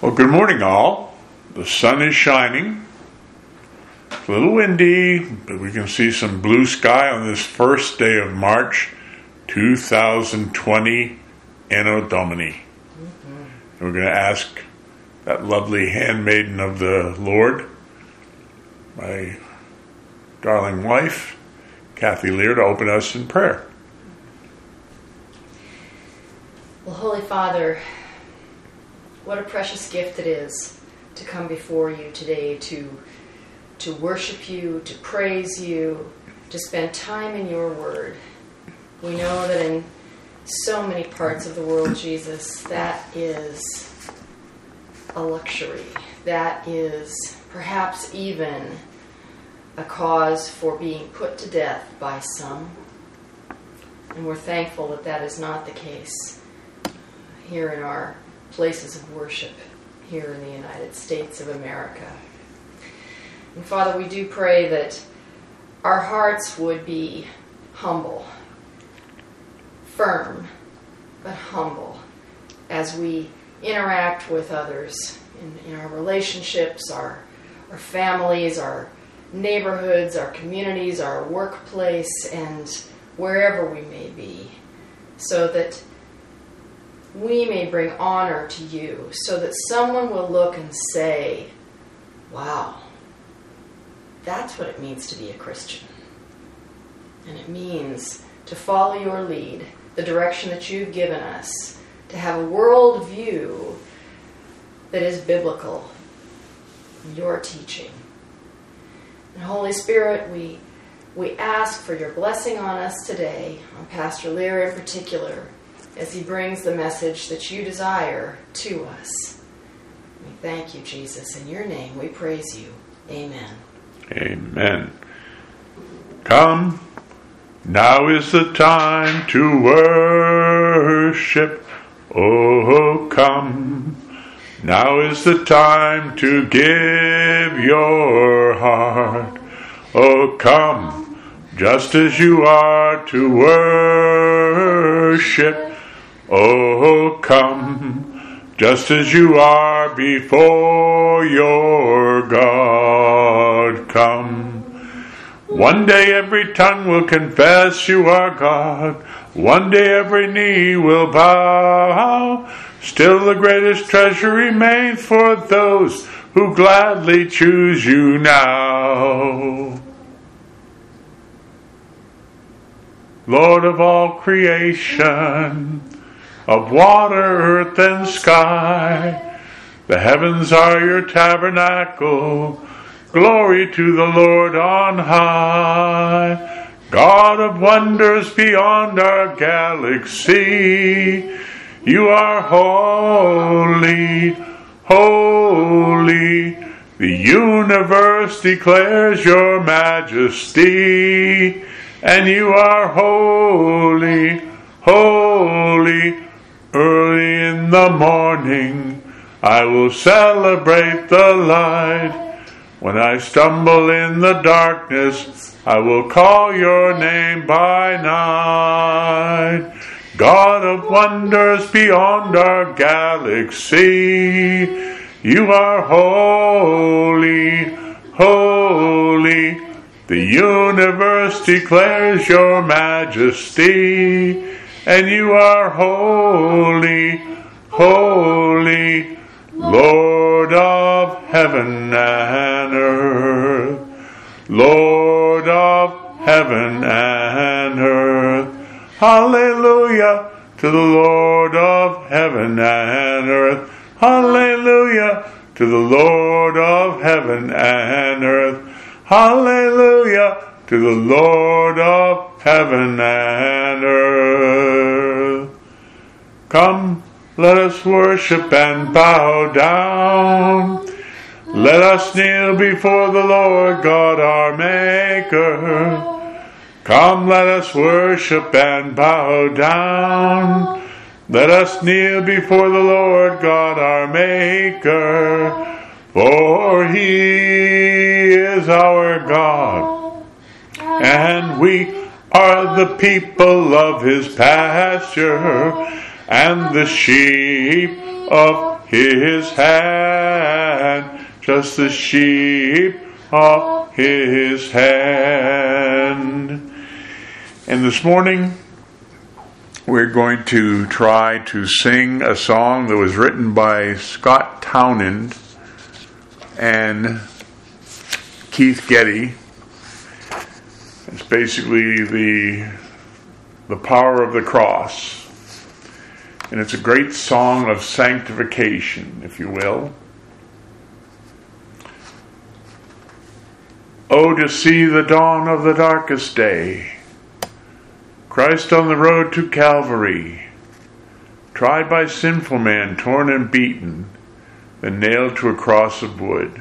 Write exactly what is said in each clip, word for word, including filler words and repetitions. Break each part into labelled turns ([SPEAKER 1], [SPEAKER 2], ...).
[SPEAKER 1] Well, good morning, all. The sun is shining. It's a little windy, but we can see some blue sky on this first day of March, two thousand twenty, Anno Domini. Mm-hmm. And we're going to ask that lovely handmaiden of the Lord, my darling wife, Kathy Lear, to open us in prayer.
[SPEAKER 2] Well, Holy Father, what a precious gift it is to come before you today to to worship you, to praise you, to spend time in your word. We know that in so many parts of the world, Jesus, that is a luxury. That is perhaps even a cause for being put to death by some. And we're thankful that that is not the case here in our places of worship here in the United States of America. And Father, we do pray that our hearts would be humble, firm, but humble as we interact with others in, in our relationships, our, our families, our neighborhoods, our communities, our workplace, and wherever we may be, so that we may bring honor to you, so that someone will look and say, wow, that's what it means to be a Christian. And it means to follow your lead, the direction that you've given us, to have a world view that is biblical, your teaching. And Holy Spirit, we, we ask for your blessing on us today, on Pastor Lear in particular, as he brings the message that you desire to us. We thank you, Jesus. In your name we praise you. Amen.
[SPEAKER 1] Amen. Come, now is the time to worship. Oh, come. Now is the time to give your heart. Oh, come, just as you are to worship. Oh, come, just as you are before your God. Come. One day every tongue will confess you are God. One day every knee will bow. Still the greatest treasure remains for those who gladly choose you now. Lord of all creation, of water, earth, and sky, the heavens are your tabernacle. Glory to the Lord on high. God of wonders beyond our galaxy, you are holy, holy. The universe declares your majesty, and you are holy, holy. Early in the morning, I will celebrate the light. When I stumble in the darkness, I will call your name by night. God of wonders beyond our galaxy, you are holy, holy. The universe declares your majesty, and you are holy, holy, Lord of heaven and earth, Lord of heaven and earth. Hallelujah to the Lord of heaven and earth. Hallelujah to the Lord of heaven and earth. Hallelujah to the Lord of heaven and earth. Come, let us worship and bow down. Let us kneel before the Lord God our Maker. Come, let us worship and bow down. Let us kneel before the Lord God our Maker. For He is our God, and we are the people of His pasture, and the sheep of his hand, just the sheep of his hand. And this morning, we're going to try to sing a song that was written by Scott Townend and Keith Getty. It's basically the the power of the cross. And it's a great song of sanctification, if you will. Oh, to see the dawn of the darkest day, Christ on the road to Calvary, tried by sinful man, torn and beaten, then nailed to a cross of wood.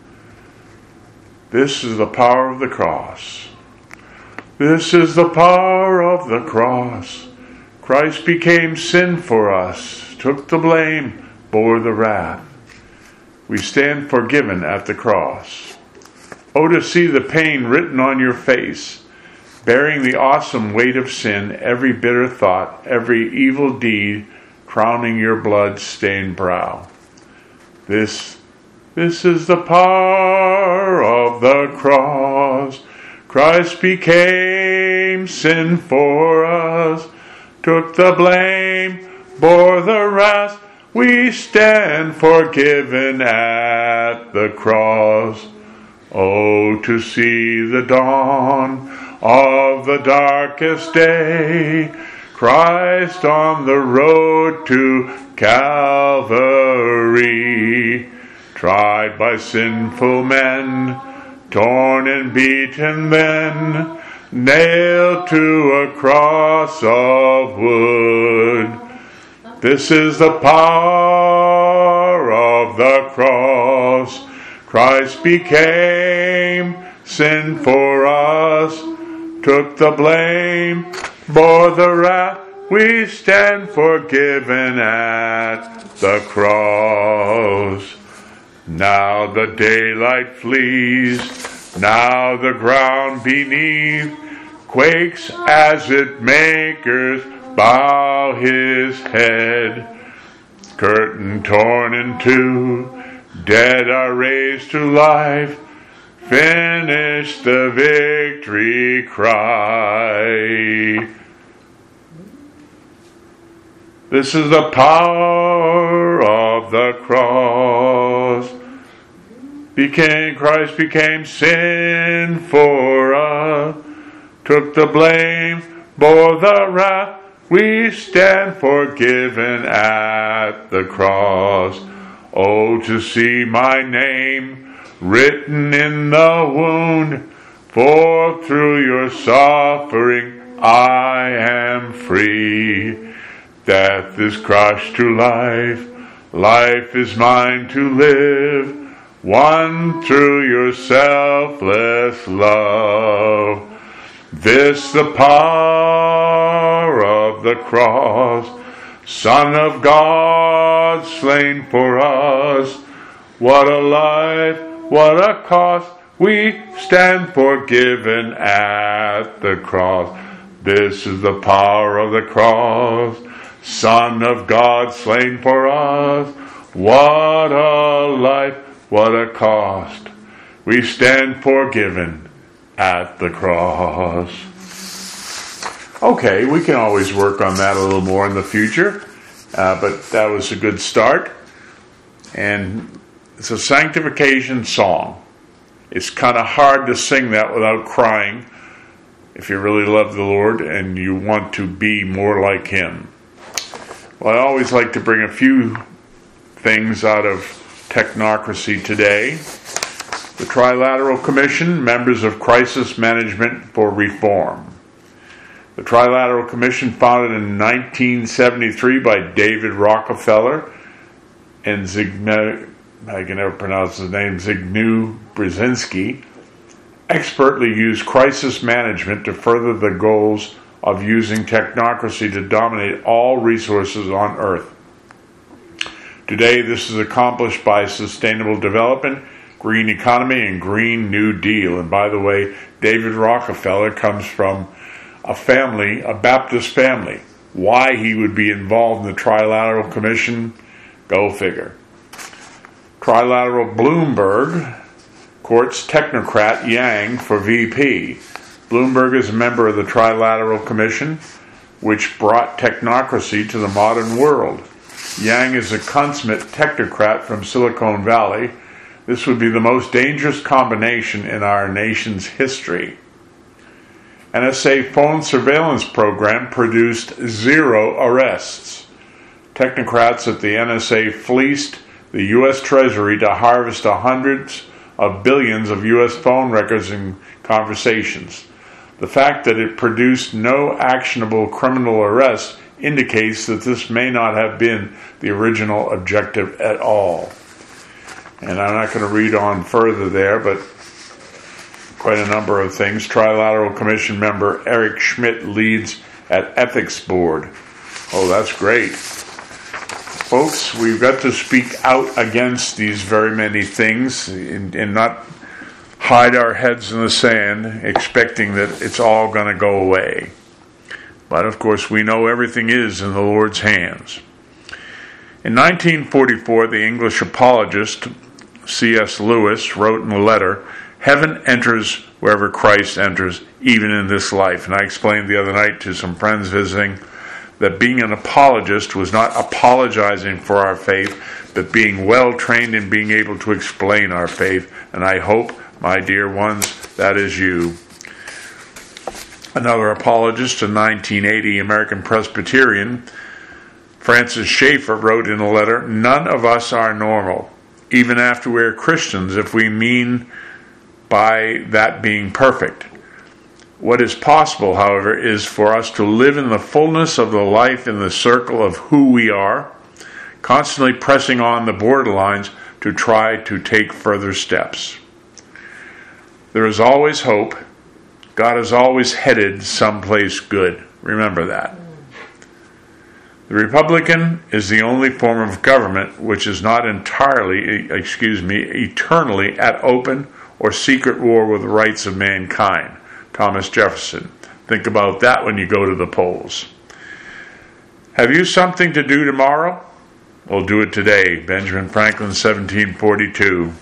[SPEAKER 1] This is the power of the cross. This is the power of the cross. Christ became sin for us, took the blame, bore the wrath. We stand forgiven at the cross. Oh, to see the pain written on your face, bearing the awesome weight of sin, every bitter thought, every evil deed, crowning your blood-stained brow. This, this is the power of the cross. Christ became sin for us, took the blame, bore the wrath. We stand forgiven at the cross. Oh, to see the dawn of the darkest day, Christ on the road to Calvary, tried by sinful men, torn and beaten then, nailed to a cross of wood. This is the power of the cross. Christ became sin for us, took the blame, bore the wrath. We stand forgiven at the cross. Now the daylight flees, now the ground beneath quakes as it makers bow his head. Curtain torn in two, dead are raised to life. Finish the victory cry. This is the power of the cross. Became Christ became sin for us, took the blame, bore the wrath. We stand forgiven at the cross. Oh, to see my name written in the wound, for through your suffering I am free. Death is crushed to life, life is mine to live, won through your selfless love. This the power of the cross, Son of God slain for us. What a life, what a cost, we stand forgiven at the cross. This is the power of the cross, Son of God slain for us. What a life, what a cost, we stand forgiven at the cross. Okay, we can always work on that a little more in the future, uh, but that was a good start. And it's a sanctification song. It's kind of hard to sing that without crying if you really love the Lord and you want to be more like Him. Well, I always like to bring a few things out of technocracy today. The Trilateral Commission, members of Crisis Management for Reform. The Trilateral Commission, founded in nineteen seventy-three by David Rockefeller and Zygmunt, I can never pronounce his name, Zygmunt Brzezinski, expertly use crisis management to further the goals of using technocracy to dominate all resources on Earth. Today, this is accomplished by sustainable development, green economy, and Green New Deal. And by the way, David Rockefeller comes from a family, a Baptist family. Why he would be involved in the Trilateral Commission, go figure. Trilateral Bloomberg courts technocrat Yang for V P. Bloomberg is a member of the Trilateral Commission, which brought technocracy to the modern world. Yang is a consummate technocrat from Silicon Valley. This would be the most dangerous combination in our nation's history. N S A phone surveillance program produced zero arrests. Technocrats at the N S A fleeced the U S Treasury to harvest hundreds of billions of U S phone records and conversations. The fact that it produced no actionable criminal arrests indicates that this may not have been the original objective at all. And I'm not going to read on further there, but quite a number of things. Trilateral Commission member Eric Schmidt leads at Ethics Board. Oh, that's great. Folks, we've got to speak out against these very many things and, and not hide our heads in the sand expecting that it's all going to go away. But of course, we know everything is in the Lord's hands. In nineteen forty-four, the English apologist C S Lewis wrote in a letter, "Heaven enters wherever Christ enters, even in this life." And I explained the other night to some friends visiting that being an apologist was not apologizing for our faith, but being well trained in being able to explain our faith. And I hope, my dear ones, that is you. Another apologist, a nineteen eighty American Presbyterian, Francis Schaeffer, wrote in a letter, "None of us are normal, even after we're Christians, if we mean by that being perfect. What is possible, however, is for us to live in the fullness of the life in the circle of who we are, constantly pressing on the borderlines to try to take further steps. There is always hope. God is always headed someplace good. Remember that. The Republican is the only form of government which is not entirely, excuse me, eternally at open or secret war with the rights of mankind." Thomas Jefferson. Think about that when you go to the polls. Have you something to do tomorrow? Well, do it today. Benjamin Franklin, seventeen forty-two.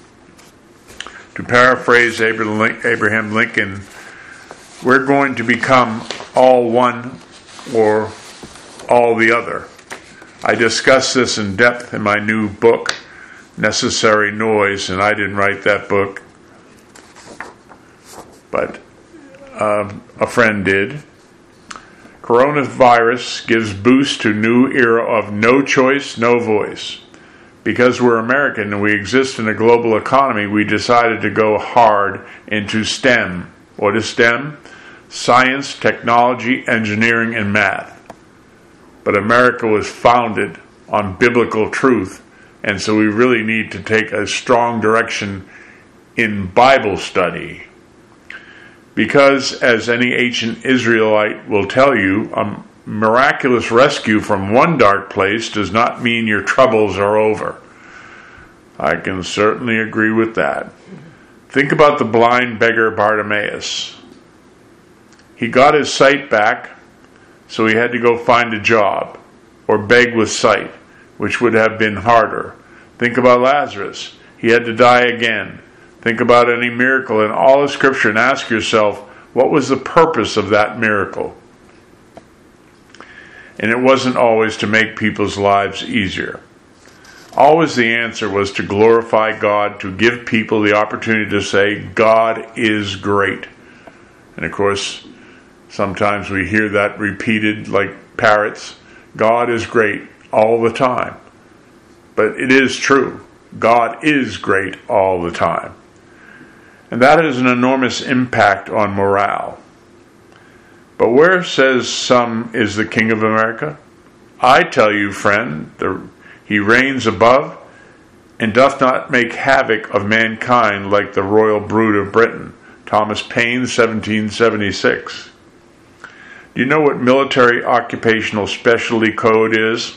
[SPEAKER 1] To paraphrase Abraham Lincoln, we're going to become all one or all the other. I discuss this in depth in my new book, Necessary Noise, and I didn't write that book, but um, a friend did. Coronavirus gives boost to new era of no choice, no voice. Because we're American and we exist in a global economy, we decided to go hard into STEM. What is STEM? Science, technology, engineering, and math. But America was founded on biblical truth, and so we really need to take a strong direction in Bible study. Because, as any ancient Israelite will tell you, a miraculous rescue from one dark place does not mean your troubles are over. I can certainly agree with that. Think about the blind beggar Bartimaeus. He got his sight back, so he had to go find a job or beg with sight, which would have been harder. Think about Lazarus. He had to die again. Think about any miracle in all of Scripture and ask yourself, what was the purpose of that miracle? And it wasn't always to make people's lives easier. Always the answer was to glorify God, to give people the opportunity to say, God is great. And of course, sometimes we hear that repeated like parrots. God is great all the time. But it is true. God is great all the time. And that has an enormous impact on morale. But where, says some, is the King of America? I tell you, friend, the, he reigns above and doth not make havoc of mankind like the royal brood of Britain. Thomas Paine, seventeen seventy-six. Do you know what military occupational specialty code is?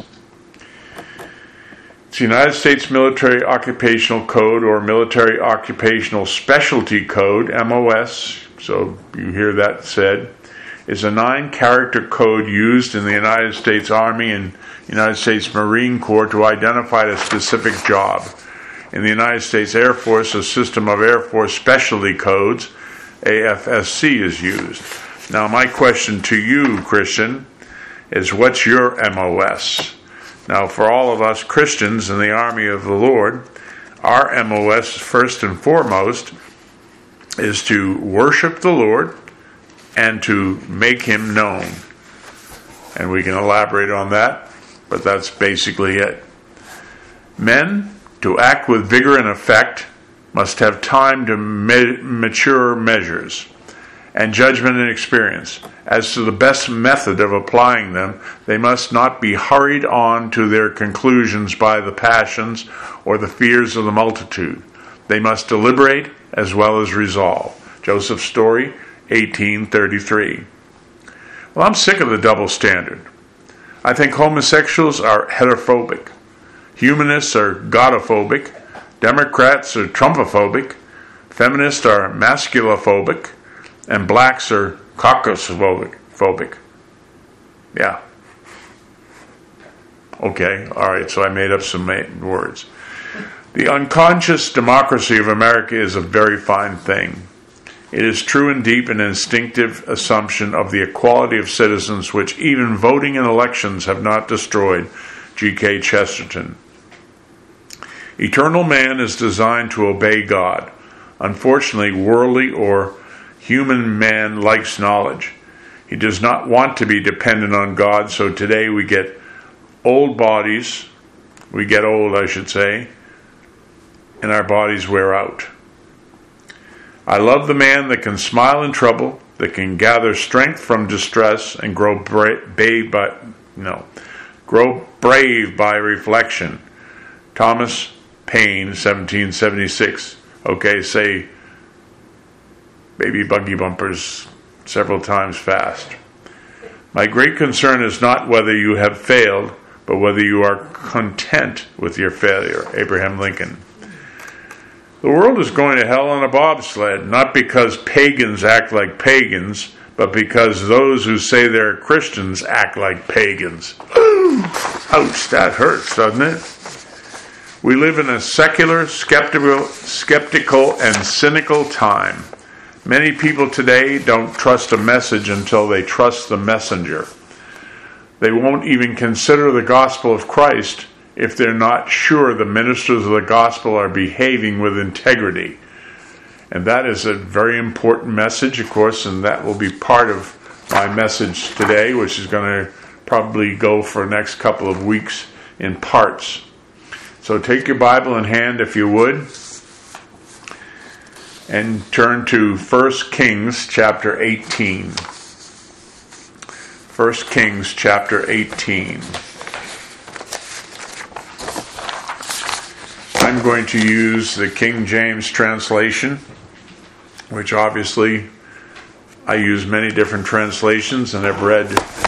[SPEAKER 1] It's the United States Military Occupational Code, or Military Occupational Specialty Code, M O S, so you hear that said, is a nine-character code used in the United States Army and United States Marine Corps to identify a specific job. In the United States Air Force, a system of Air Force specialty codes, A F S C, is used. Now, my question to you, Christian, is what's your M O S? Now, for all of us Christians in the army of the Lord, our M O S, first and foremost, is to worship the Lord and to make Him known. And we can elaborate on that, but that's basically it. Men, to act with vigor and effect, must have time to me- mature measures and judgment and experience. As to the best method of applying them, they must not be hurried on to their conclusions by the passions or the fears of the multitude. They must deliberate as well as resolve. Joseph Story, eighteen thirty-three. Well, I'm sick of the double standard. I think homosexuals are heterophobic. Humanists are godophobic. Democrats are Trumpophobic. Feminists are masculophobic. And blacks are caucusophobic. Phobic. Yeah. Okay, all right, so I made up some ma- words. The unconscious democracy of America is a very fine thing. It is true and deep and instinctive assumption of the equality of citizens which even voting in elections have not destroyed. G K Chesterton. Eternal man is designed to obey God. Unfortunately, worldly or human man likes knowledge. He does not want to be dependent on God, so today we get old bodies, we get old, I should say, and our bodies wear out. I love the man that can smile in trouble, that can gather strength from distress, and grow bra- brave by no, grow brave by reflection. Thomas Paine, seventeen seventy-six. Okay, say baby buggy bumpers several times fast. My great concern is not whether you have failed, but whether you are content with your failure. Abraham Lincoln. The world is going to hell on a bobsled, not because pagans act like pagans, but because those who say they're Christians act like pagans. Ooh, ouch, that hurts, doesn't it? We live in a secular, skeptical, skeptical, and cynical time. Many people today don't trust a message until they trust the messenger. They won't even consider the gospel of Christ if they're not sure the ministers of the gospel are behaving with integrity. And that is a very important message, of course, and that will be part of my message today, which is going to probably go for the next couple of weeks in parts. So take your Bible in hand, if you would, and turn to First Kings chapter eighteen. First Kings chapter eighteen. I'm going to use the King James translation, which obviously I use many different translations, and I've read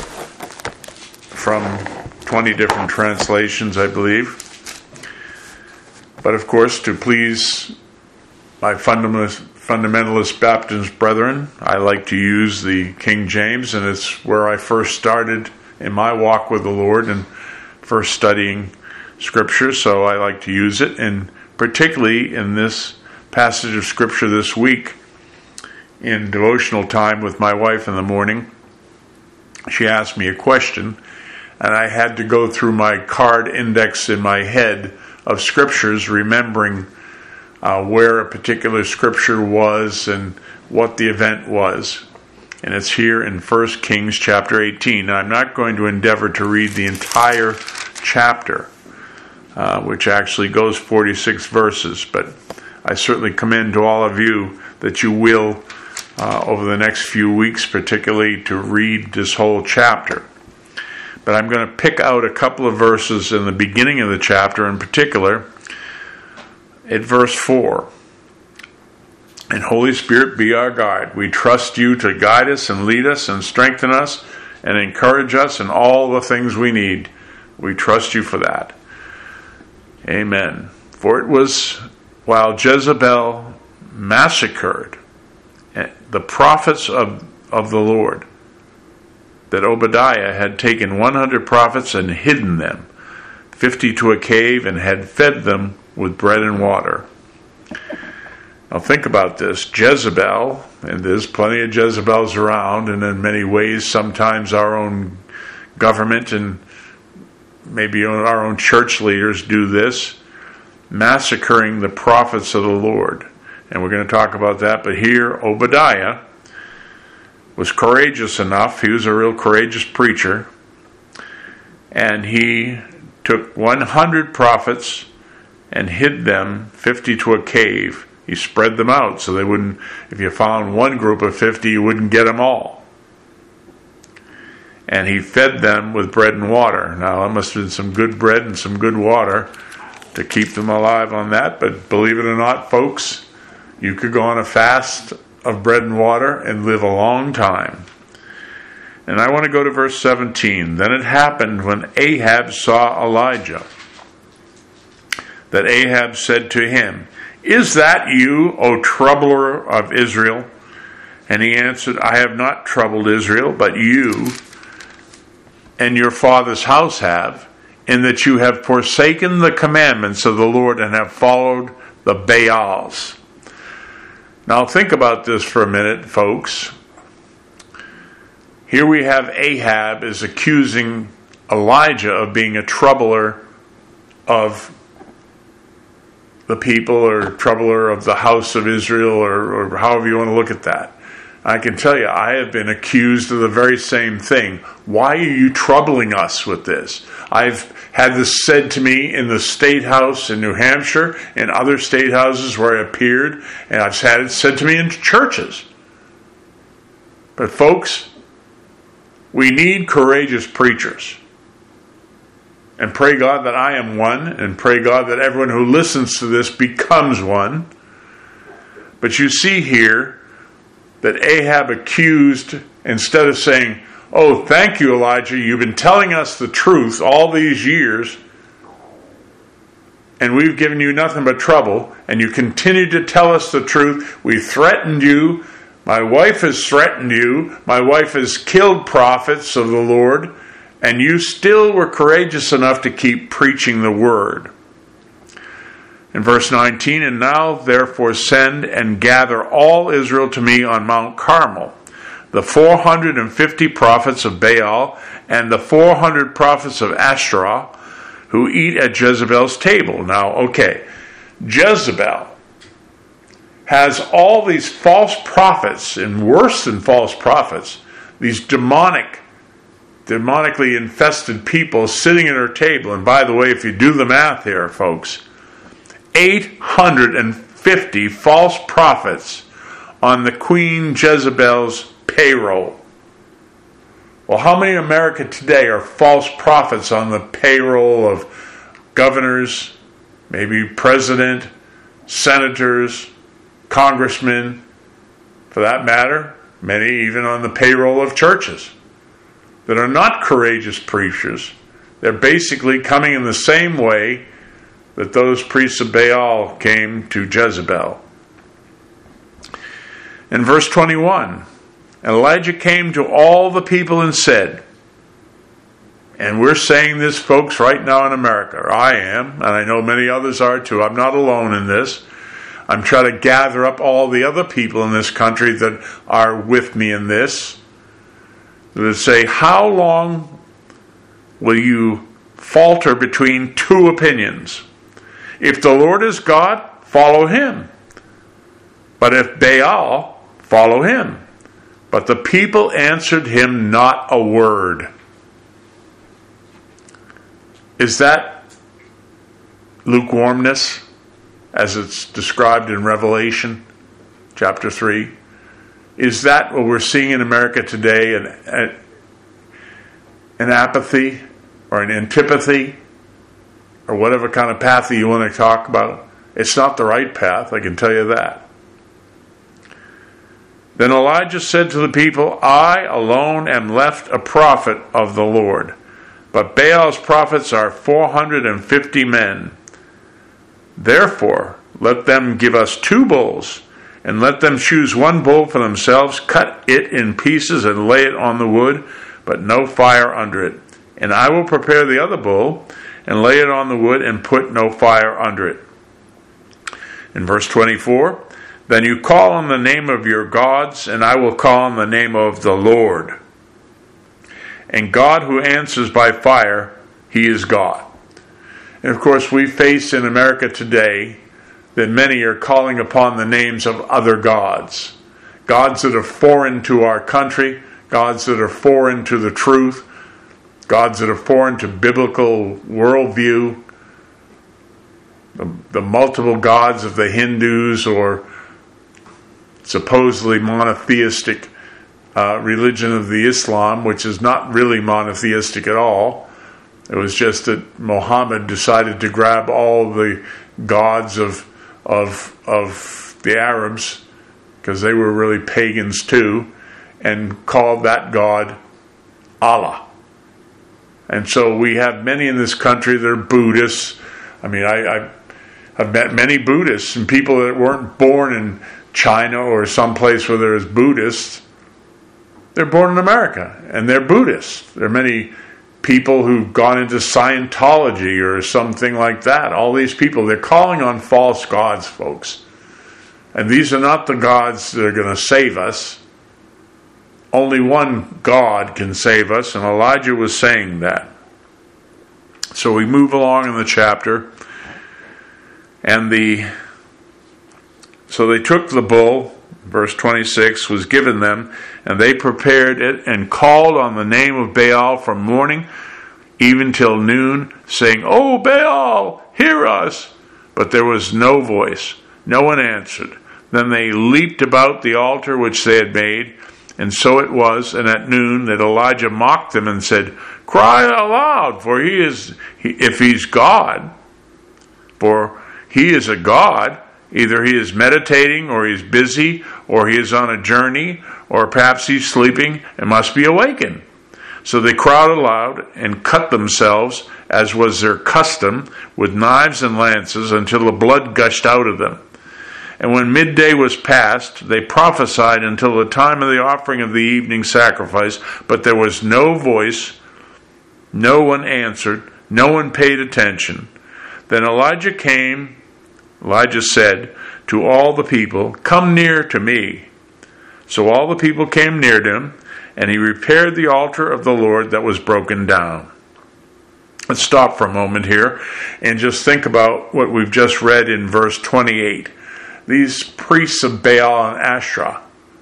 [SPEAKER 1] from twenty different translations, I believe. But of course, to please my fundamentalist, fundamentalist Baptist brethren, I like to use the King James, and it's where I first started in my walk with the Lord and first studying Scripture, so I like to use it. And particularly in this passage of Scripture this week, in devotional time with my wife in the morning, she asked me a question, and I had to go through my card index in my head of scriptures, remembering uh, where a particular scripture was and what the event was. And it's here in First Kings chapter eighteen. Now, I'm not going to endeavor to read the entire chapter, uh, which actually goes forty-six verses, but I certainly commend to all of you that you will, uh, over the next few weeks particularly, to read this whole chapter. But I'm going to pick out a couple of verses in the beginning of the chapter, in particular, at verse four. And Holy Spirit, be our guide. We trust you to guide us and lead us and strengthen us and encourage us in all the things we need. We trust you for that. Amen. For it was while Jezebel massacred the prophets of, of the Lord that Obadiah had taken one hundred prophets and hidden them, fifty to a cave, and had fed them with bread and water. Now think about this. Jezebel, and there's plenty of Jezebels around, and in many ways sometimes our own government and maybe our own church leaders do this, massacring the prophets of the Lord. And we're going to talk about that. But here, Obadiah was courageous enough. He was a real courageous preacher. And he took one hundred prophets and hid them, fifty to a cave. He spread them out so they wouldn't, if you found one group of fifty, you wouldn't get them all. And he fed them with bread and water. Now, that must have been some good bread and some good water to keep them alive on that. But believe it or not, folks, you could go on a fast of bread and water and live a long time. And I want to go to verse seventeen. Then it happened when Ahab saw Elijah, that Ahab said to him, "Is that you, O troubler of Israel?" And he answered, "I have not troubled Israel, but you and your father's house have, in that you have forsaken the commandments of the Lord and have followed the Baals." Now think about this for a minute, folks. Here we have Ahab is accusing Elijah of being a troubler of the people, or troubler of the house of Israel, or, or however you want to look at that. I can tell you, I have been accused of the very same thing. Why are you troubling us with this? I've had this said to me in the state house in New Hampshire, and other state houses where I appeared, and I've had it said to me in churches. But folks, we need courageous preachers. And pray God that I am one, and pray God that everyone who listens to this becomes one. But you see here that Ahab accused, instead of saying, "Oh, thank you, Elijah, you've been telling us the truth all these years, and we've given you nothing but trouble, and you continue to tell us the truth. We threatened you. My wife has threatened you. My wife has killed prophets of the Lord, and you still were courageous enough to keep preaching the word." In verse nineteen, "And now therefore send and gather all Israel to me on Mount Carmel, the four hundred fifty prophets of Baal and the four hundred prophets of Ashtoreth, who eat at Jezebel's table." Now, okay, Jezebel has all these false prophets, and worse than false prophets, these demonic, demonically infested people sitting at her table. And by the way, if you do the math here, folks, eight hundred fifty false prophets on the Queen Jezebel's payroll. Well, how many in America today are false prophets on the payroll of governors, maybe president, senators, congressmen, for that matter, many even on the payroll of churches, that are not courageous preachers? They're basically coming in the same way that those priests of Baal came to Jezebel. In verse twenty-one, Elijah came to all the people and said, and we're saying this, folks, right now in America, or I am, and I know many others are too. I'm not alone in this. I'm trying to gather up all the other people in this country that are with me in this, that say, how long will you falter between two opinions? If the Lord is God, follow him. But if Baal, follow him. But the people answered him not a word. Is that lukewarmness, as it's described in Revelation chapter three? Is that what we're seeing in America today? An, an, an apathy or an antipathy, or whatever kind of path you want to talk about? It's not the right path, I can tell you that. Then Elijah said to the people, I alone am left a prophet of the Lord, but Baal's prophets are four hundred fifty men. Therefore, let them give us two bulls, and let them choose one bull for themselves, cut it in pieces and lay it on the wood, but no fire under it. And I will prepare the other bull, and lay it on the wood, and put no fire under it. In verse twenty-four, then you call on the name of your gods, and I will call on the name of the Lord. And God who answers by fire, he is God. And of course, we face in America today that many are calling upon the names of other gods. Gods that are foreign to our country, gods that are foreign to the truth, gods that are foreign to biblical worldview, the, the multiple gods of the Hindus or supposedly monotheistic uh, religion of the Islam, which is not really monotheistic at all. It was just that Muhammad decided to grab all the gods of of of the Arabs, because they were really pagans too, and called that God Allah. And so we have many in this country that are Buddhists. I mean, I, I I've met many Buddhists and people that weren't born in China or someplace where there's Buddhists. They're born in America and they're Buddhists. There are many people who've gone into Scientology or something like that. All these people, they're calling on false gods, folks. And these are not the gods that are going to save us. Only one God can save us, and Elijah was saying that. So we move along in the chapter, and the so they took the bull, verse twenty-six, was given them, and they prepared it and called on the name of Baal from morning even till noon, saying, "O Baal, hear us!" But there was no voice, no one answered. Then they leaped about the altar which they had made, and so it was, and at noon, that Elijah mocked them and said, "Cry aloud, for he is, if he's God, for he is a God, either he is meditating, or he's busy, or he is on a journey, or perhaps he's sleeping and must be awakened." So they cried aloud and cut themselves, as was their custom, with knives and lances, until the blood gushed out of them. And when midday was past, they prophesied until the time of the offering of the evening sacrifice, but there was no voice, no one answered, no one paid attention. Then Elijah came, Elijah said to all the people, "Come near to me." So all the people came near to him, and he repaired the altar of the Lord that was broken down. Let's stop for a moment here and just think about what we've just read in verse twenty-eight. These priests of Baal and Asherah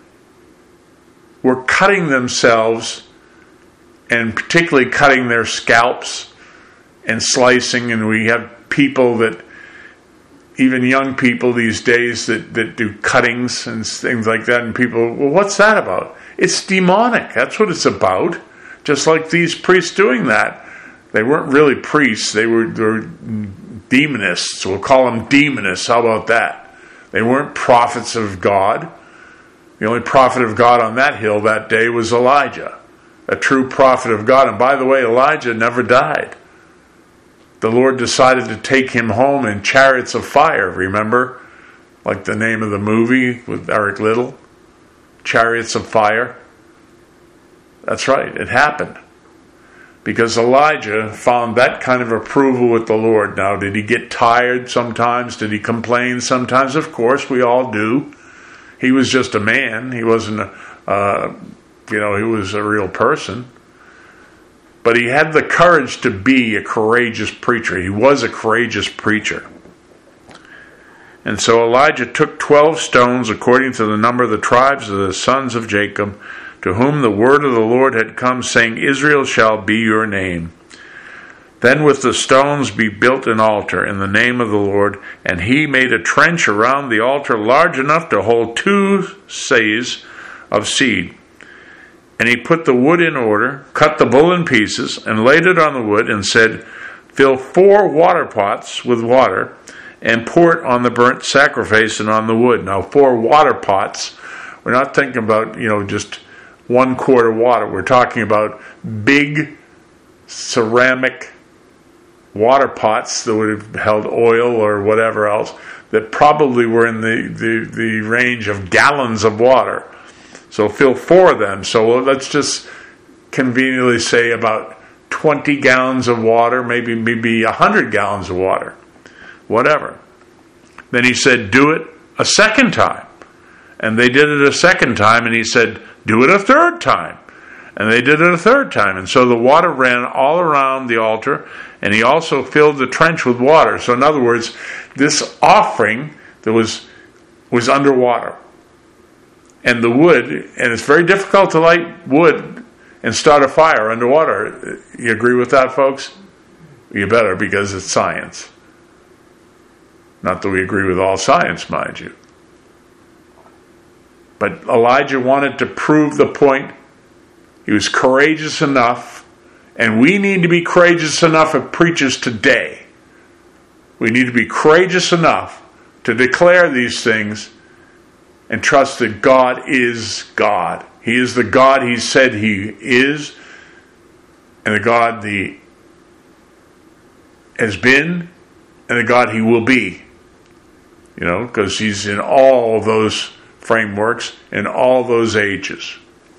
[SPEAKER 1] were cutting themselves, and particularly cutting their scalps and slicing, and we have people that, even young people these days, that, that do cuttings and things like that, and people, well, what's that about? It's demonic. That's what it's about. Just like these priests doing that. They weren't really priests. They were, they were demonists. We'll call them demonists. How about that? They weren't prophets of God. The only prophet of God on that hill that day was Elijah, a true prophet of God. And by the way, Elijah never died. The Lord decided to take him home in chariots of fire, remember? Like the name of the movie with Eric Liddell, Chariots of Fire. That's right, it happened. Because Elijah found that kind of approval with the Lord. Now, did he get tired sometimes? Did he complain sometimes? Of course, we all do. He was just a man. He wasn't, a, uh, you know, he was a real person. But he had the courage to be a courageous preacher. He was a courageous preacher. And so Elijah took twelve stones according to the number of the tribes of the sons of Jacob, to whom the word of the Lord had come, saying, "Israel shall be your name." Then with the stones be built an altar in the name of the Lord, and he made a trench around the altar large enough to hold two seahs of seed. And he put the wood in order, cut the bull in pieces, and laid it on the wood, and said, "Fill four water pots with water, and pour it on the burnt sacrifice and on the wood." Now, four water pots, we're not thinking about, you know, just one quart of water. We're talking about big ceramic water pots that would have held oil or whatever else, that probably were in the, the, the range of gallons of water. So fill four of them. So let's just conveniently say about twenty gallons of water, maybe maybe one hundred gallons of water, whatever. Then he said, do it a second time. And they did it a second time, and he said, do it a third time. And they did it a third time. And so the water ran all around the altar, and he also filled the trench with water. So in other words, this offering that was was underwater. And the wood, and it's very difficult to light wood and start a fire underwater. You agree with that, folks? You better, because it's science. Not that we agree with all science, mind you. But Elijah wanted to prove the point. He was courageous enough, and we need to be courageous enough as preachers today. We need to be courageous enough to declare these things and trust that God is God. He is the God He said He is, and the God He has been, and the God He will be. You know, because He's in all those frameworks, in all those ages.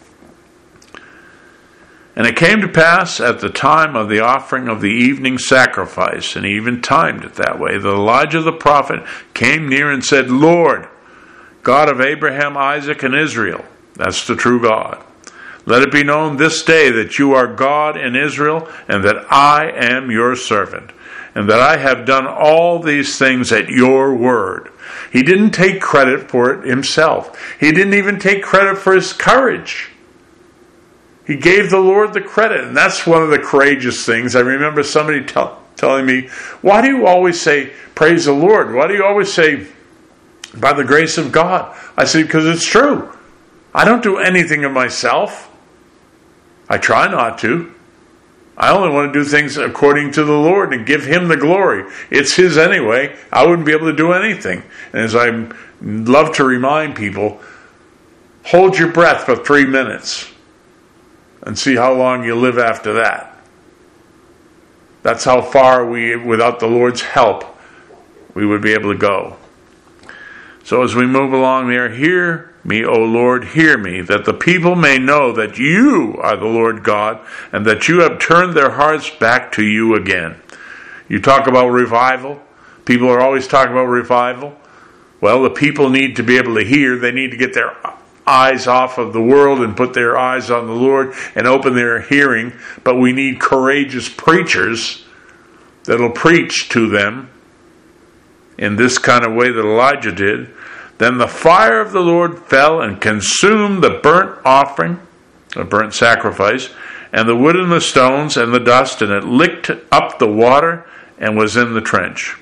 [SPEAKER 1] And it came to pass at the time of the offering of the evening sacrifice, and he even timed it that way, that Elijah the prophet came near and said, Lord, God of Abraham, Isaac, and Israel, that's the true God, let it be known this day that you are God in Israel, and that I am your servant, and that I have done all these things at your word. He didn't take credit for it himself. He didn't even take credit for his courage. He gave the Lord the credit, and that's one of the courageous things. I remember somebody tell, telling me, why do you always say, praise the Lord? Why do you always say, by the grace of God? I said, because it's true. I don't do anything of myself. I try not to. I only want to do things according to the Lord and give Him the glory. It's His anyway. I wouldn't be able to do anything. And as I love to remind people, hold your breath for three minutes. And see how long you live after that. That's how far we, without the Lord's help, we would be able to go. So as we move along there, hear me, O Lord, hear me, that the people may know that you are the Lord God, and that you have turned their hearts back to you again. You talk about revival. People are always talking about revival. Well, the people need to be able to hear. They need to get their eyes off of the world and put their eyes on the Lord and open their hearing. But we need courageous preachers that'll preach to them in this kind of way that Elijah did. Then the fire of the Lord fell and consumed the burnt offering, the burnt sacrifice, and the wood and the stones and the dust, and it licked up the water and was in the trench.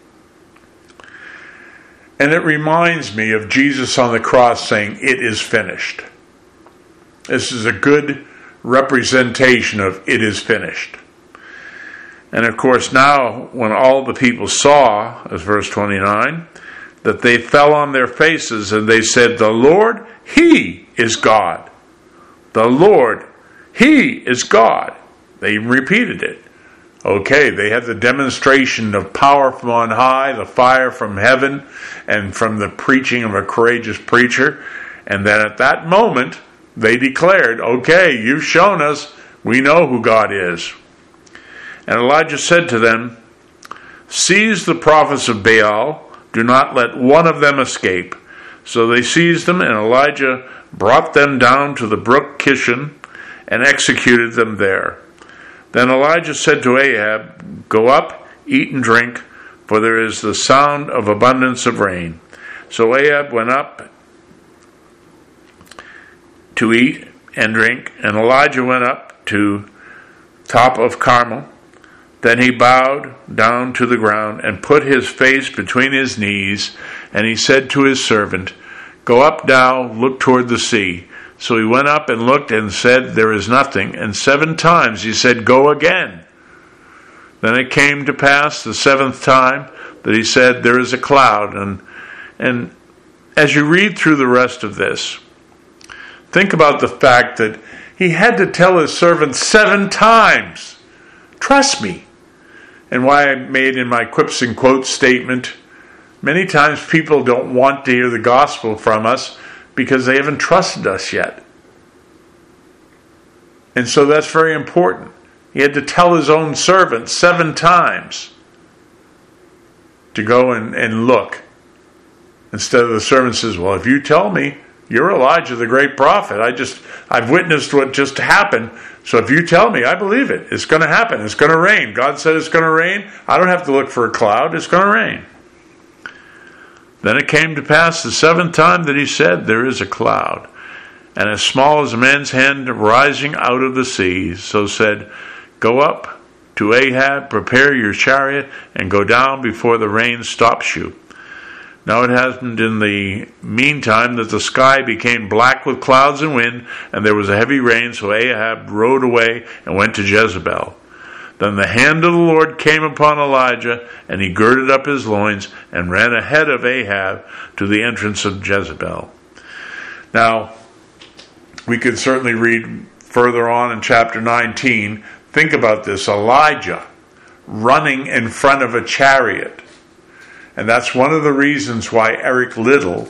[SPEAKER 1] And it reminds me of Jesus on the cross saying, it is finished. This is a good representation of it is finished. And of course now, when all the people saw, as verse twenty-nine, that they fell on their faces and they said, the Lord, He is God. The Lord, He is God. They repeated it. Okay, they had the demonstration of power from on high, the fire from heaven, and from the preaching of a courageous preacher. And then at that moment, they declared, okay, you've shown us, we know who God is. And Elijah said to them, seize the prophets of Baal, do not let one of them escape. So they seized them, and Elijah brought them down to the brook Kishon and executed them there. Then Elijah said to Ahab, go up, eat and drink, for there is the sound of abundance of rain. So Ahab went up to eat and drink, and Elijah went up to top of Carmel. Then he bowed down to the ground and put his face between his knees, and he said to his servant, go up now, look toward the sea. So he went up and looked and said, there is nothing. And seven times he said, go again. Then it came to pass the seventh time that he said, there is a cloud. And, and as you read through the rest of this, think about the fact that he had to tell his servant seven times, trust me. And why I made in my quips and quotes statement, many times people don't want to hear the gospel from us because they haven't trusted us yet. And so that's very important. He had to tell his own servant seven times to go and, and look. Instead of the servant says, well, if you tell me you're Elijah, the great prophet, I just, I've witnessed what just happened. So if you tell me, I believe it. It's going to happen. It's going to rain. God said it's going to rain. I don't have to look for a cloud. It's going to rain. Then it came to pass the seventh time that he said, there is a cloud, and as small as a man's hand rising out of the sea. So said, go up to Ahab, prepare your chariot, and go down before the rain stops you. Now it happened in the meantime that the sky became black with clouds and wind, and there was a heavy rain, so Ahab rode away and went to Jezebel. Then the hand of the Lord came upon Elijah, and he girded up his loins and ran ahead of Ahab to the entrance of Jezebel. Now, we could certainly read further on in chapter nineteen. Think about this, Elijah running in front of a chariot. And that's one of the reasons why Eric Liddell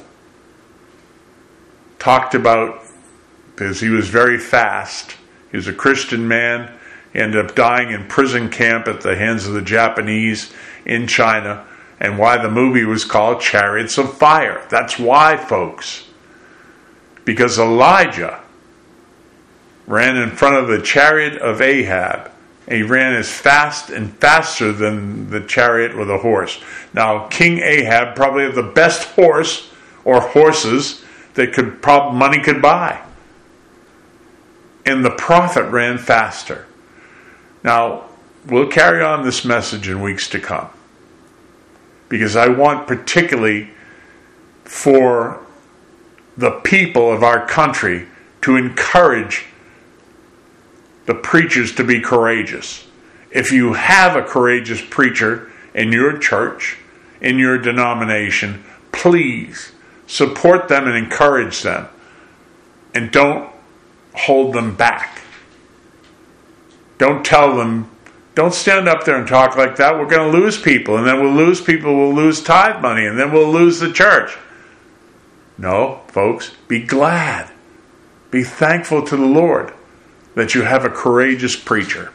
[SPEAKER 1] talked about, because he was very fast. He was a Christian man. He ended up dying in prison camp at the hands of the Japanese in China. And why the movie was called Chariots of Fire. That's why, folks. Because Elijah ran in front of the chariot of Ahab. And he ran as fast and faster than the chariot or the horse. Now, King Ahab probably had the best horse or horses that could prob- money could buy. And the prophet ran faster. Now, we'll carry on this message in weeks to come. Because I want particularly for the people of our country to encourage the preachers to be courageous. If you have a courageous preacher in your church, in your denomination, please support them and encourage them. And don't hold them back. Don't tell them, don't stand up there and talk like that. We're going to lose people. And then we'll lose people, we'll lose tithe money. And then we'll lose the church. No, folks, be glad. Be thankful to the Lord that you have a courageous preacher.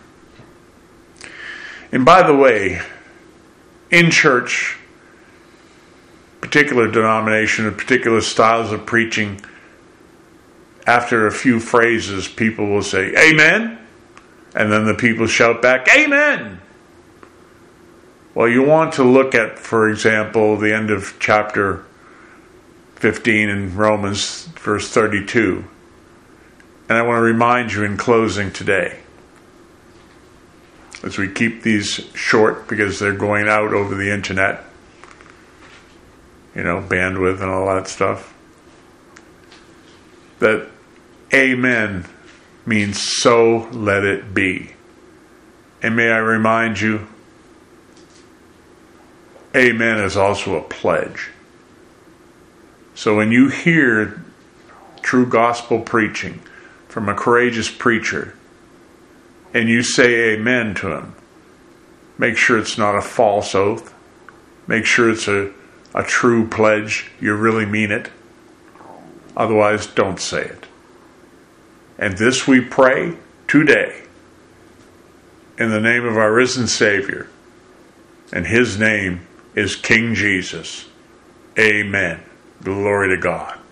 [SPEAKER 1] And by the way, in church, particular denomination or particular styles of preaching, after a few phrases, people will say, Amen. And then the people shout back, Amen. Well, you want to look at, for example, the end of chapter fifteen in Romans, verse thirty-two. And I want to remind you in closing today, as we keep these short because they're going out over the internet, you know, bandwidth and all that stuff, that Amen means so let it be. And may I remind you, Amen is also a pledge. So when you hear true gospel preaching from a courageous preacher, and you say amen to him, make sure it's not a false oath. Make sure it's a, a true pledge. You really mean it. Otherwise, don't say it. And this we pray today in the name of our risen Savior. And his name is King Jesus. Amen. Glory to God.